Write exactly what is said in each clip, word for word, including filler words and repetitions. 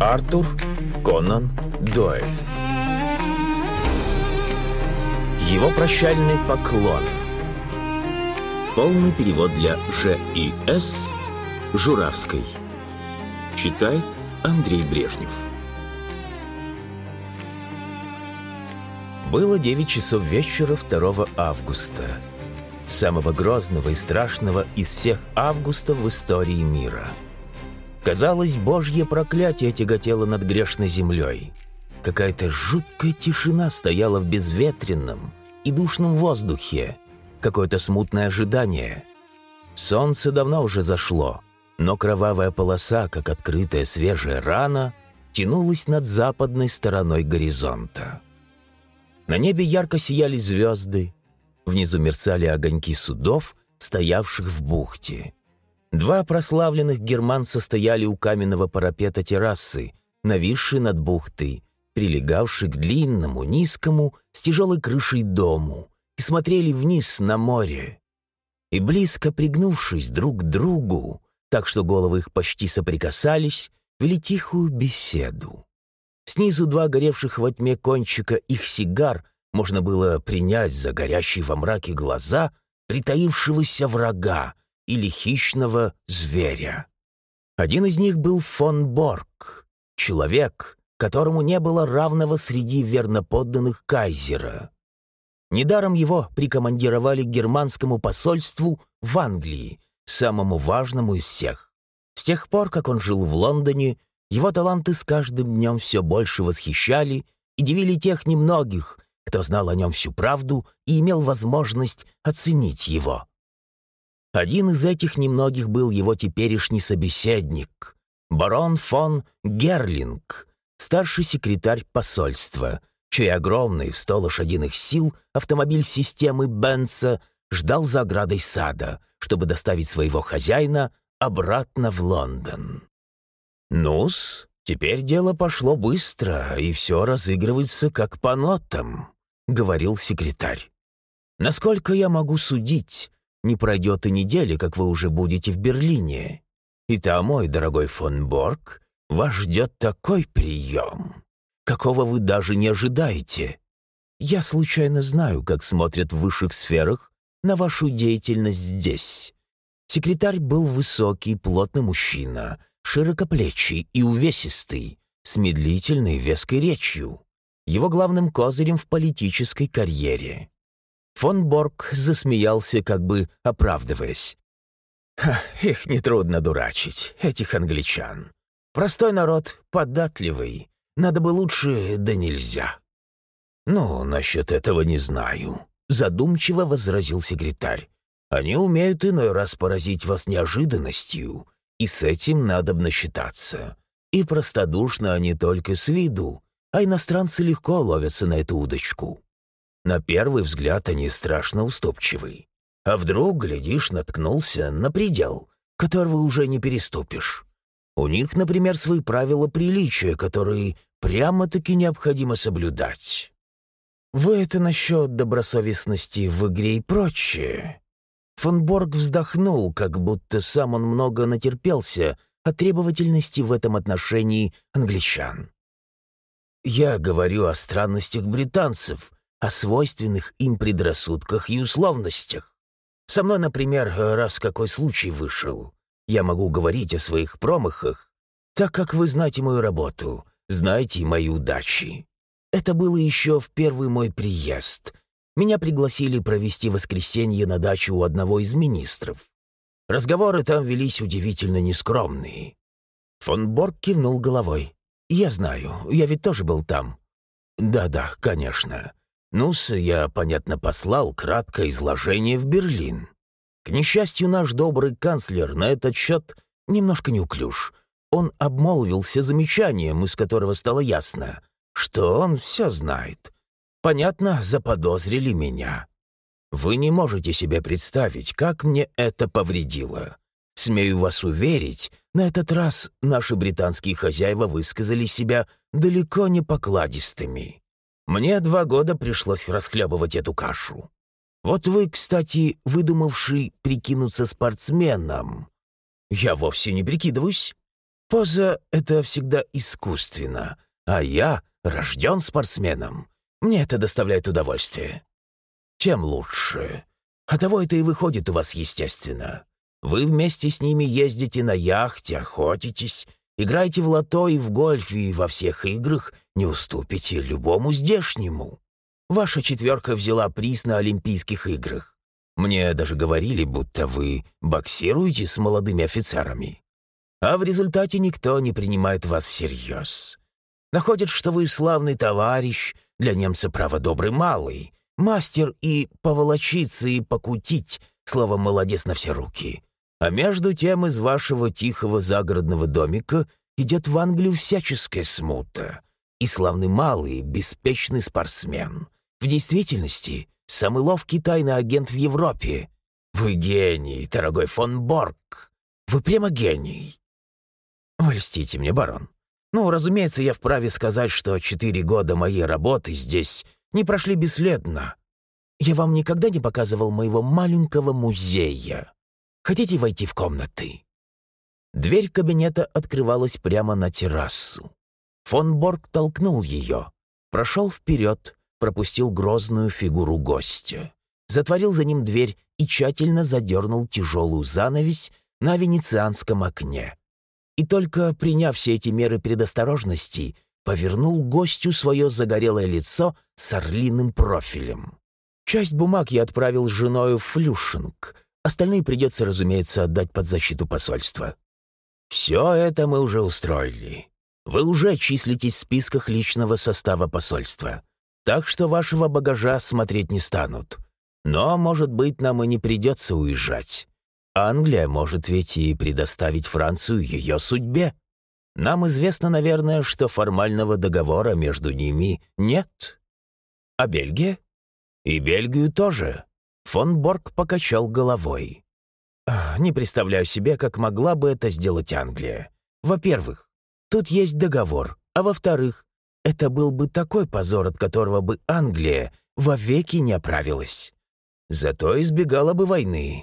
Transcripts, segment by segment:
Артур Конан Дойль. Его прощальный поклон. Полный перевод для Ж И С Журавской. Читает Андрей Брежнев. Было девять часов вечера второго августа, самого грозного и страшного из всех августов в истории мира. Казалось, божье проклятие тяготело над грешной землей. Какая-то жуткая тишина стояла в безветренном и душном воздухе, какое-то смутное ожидание. Солнце давно уже зашло, но кровавая полоса, как открытая свежая рана, тянулась над западной стороной горизонта. На небе ярко сияли звезды, внизу мерцали огоньки судов, стоявших в бухте. Два прославленных германца стояли у каменного парапета террасы, нависшей над бухтой, прилегавшей к длинному, низкому, с тяжелой крышей дому, и смотрели вниз на море. И близко пригнувшись друг к другу, так что головы их почти соприкасались, вели тихую беседу. Снизу два горевших во тьме кончика их сигар можно было принять за горящие во мраке глаза притаившегося врага или хищного зверя. Один из них был фон Борг, человек, которому не было равного среди верноподданных кайзера. Недаром его прикомандировали к германскому посольству в Англии, самому важному из всех. С тех пор, как он жил в Лондоне, его таланты с каждым днем все больше восхищали и дивили тех немногих, кто знал о нем всю правду и имел возможность оценить его. Один из этих немногих был его теперешний собеседник, барон фон Герлинг, старший секретарь посольства, чей огромный в сто лошадиных сил автомобиль системы Бенца ждал за оградой сада, чтобы доставить своего хозяина обратно в Лондон. «Ну-с, теперь дело пошло быстро, и все разыгрывается как по нотам», — говорил секретарь. «Насколько я могу судить, не пройдет и недели, как вы уже будете в Берлине. И там, мой дорогой фон Борг, вас ждет такой прием, какого вы даже не ожидаете. Я случайно знаю, как смотрят в высших сферах на вашу деятельность здесь». Секретарь был высокий, плотный мужчина, широкоплечий и увесистый, с медлительной веской речью, его главным козырем в политической карьере. Фон Борг засмеялся, как бы оправдываясь. «Ха, их нетрудно дурачить, этих англичан. Простой народ, податливый. Надо бы лучше, да нельзя». «Ну, насчет этого не знаю», — задумчиво возразил секретарь. «Они умеют иной раз поразить вас неожиданностью, и с этим надобно считаться. И простодушно они только с виду, а иностранцы легко ловятся на эту удочку. На первый взгляд они страшно уступчивы. А вдруг, глядишь, наткнулся на предел, которого уже не переступишь. У них, например, свои правила приличия, которые прямо-таки необходимо соблюдать. Вы это насчет добросовестности в игре и прочее». Фон Борг вздохнул, как будто сам он много натерпелся от требовательности в этом отношении англичан. «Я говорю о странностях британцев, о свойственных им предрассудках и условностях. Со мной, например, раз какой случай вышел. Я могу говорить о своих промахах, так как вы знаете мою работу, знаете мои удачи. Это было еще в первый мой приезд. Меня пригласили провести воскресенье на дачу у одного из министров. Разговоры там велись удивительно нескромные». Фон Борг кивнул головой. «Я знаю, я ведь тоже был там». «Да-да, конечно. Ну-с, я, понятно, послал краткое изложение в Берлин. К несчастью, наш добрый канцлер на этот счет немножко неуклюж. Он обмолвился замечанием, из которого стало ясно, что он все знает. Понятно, заподозрили меня. Вы не можете себе представить, как мне это повредило. Смею вас уверить, на этот раз наши британские хозяева высказали себя далеко не покладистыми. Мне два года пришлось расхлебывать эту кашу. Вот вы, кстати, выдумавший прикинуться спортсменом. Я вовсе не прикидываюсь. Поза — это всегда искусственно, а я рожден спортсменом. Мне это доставляет удовольствие. Тем лучше. А того это и выходит у вас естественно. Вы вместе с ними ездите на яхте, охотитесь, играете в лото и в гольф, и во всех играх не уступите любому здешнему. Ваша четверка взяла приз на Олимпийских играх. Мне даже говорили, будто вы боксируете с молодыми офицерами. А в результате никто не принимает вас всерьез. Находят, что вы славный товарищ, для немца право добрый малый, мастер и поволочиться, и покутить, словом, молодец на все руки. А между тем из вашего тихого загородного домика идет в Англию всяческая смута. И славный малый, беспечный спортсмен. В действительности, самый ловкий тайный агент в Европе. Вы гений, дорогой фон Борг. Вы прямо гений. Вы льстите мне, барон. Ну, разумеется, я вправе сказать, что четыре года моей работы здесь не прошли бесследно. Я вам никогда не показывал моего маленького музея. Хотите войти в комнаты?» Дверь кабинета открывалась прямо на террасу. Фон Борг толкнул ее, прошел вперед, пропустил грозную фигуру гостя, затворил за ним дверь и тщательно задернул тяжелую занавесь на венецианском окне. И только приняв все эти меры предосторожности, повернул гостю свое загорелое лицо с орлиным профилем. Часть бумаг я отправил с женою в Флюшинг, остальные придется, разумеется, отдать под защиту посольства. Все это мы уже устроили. Вы уже числитесь в списках личного состава посольства, так что вашего багажа смотреть не станут. Но, может быть, нам и не придется уезжать. Англия может ведь и предоставить Францию ее судьбе. Нам известно, наверное, что формального договора между ними нет. А Бельгия? И Бельгию тоже. Фон Борг покачал головой. Не представляю себе, как могла бы это сделать Англия. Во-первых, тут есть договор, а во-вторых, это был бы такой позор, от которого бы Англия вовеки не оправилась. Зато избегала бы войны.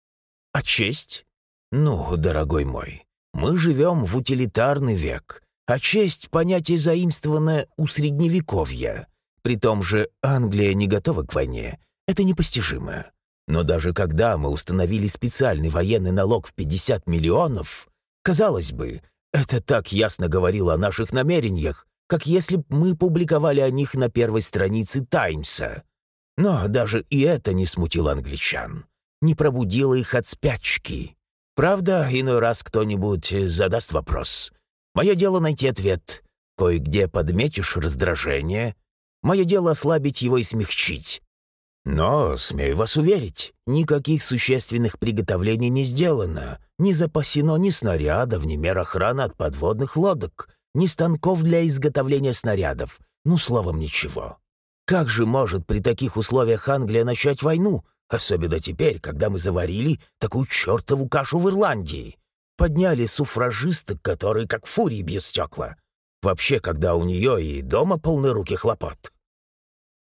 А честь? Ну, дорогой мой, мы живем в утилитарный век, а честь — понятие, заимствованное у Средневековья. При том же Англия не готова к войне. Это непостижимо. Но даже когда мы установили специальный военный налог в пятьдесят миллионов, казалось бы, это так ясно говорило о наших намерениях, как если б мы публиковали о них на первой странице «Таймса». Но даже и это не смутило англичан, не пробудило их от спячки. Правда, иной раз кто-нибудь задаст вопрос. Мое дело найти ответ. Кое-где подметишь раздражение. Мое дело ослабить его и смягчить. Но, смею вас уверить, никаких существенных приготовлений не сделано, не запасено ни снарядов, ни мер охраны от подводных лодок, ни станков для изготовления снарядов, ну, словом, ничего. Как же может при таких условиях Англия начать войну, особенно теперь, когда мы заварили такую чертову кашу в Ирландии? Подняли суфражисток, которые как фурии бьют стекла. Вообще, когда у нее и дома полны руки хлопот.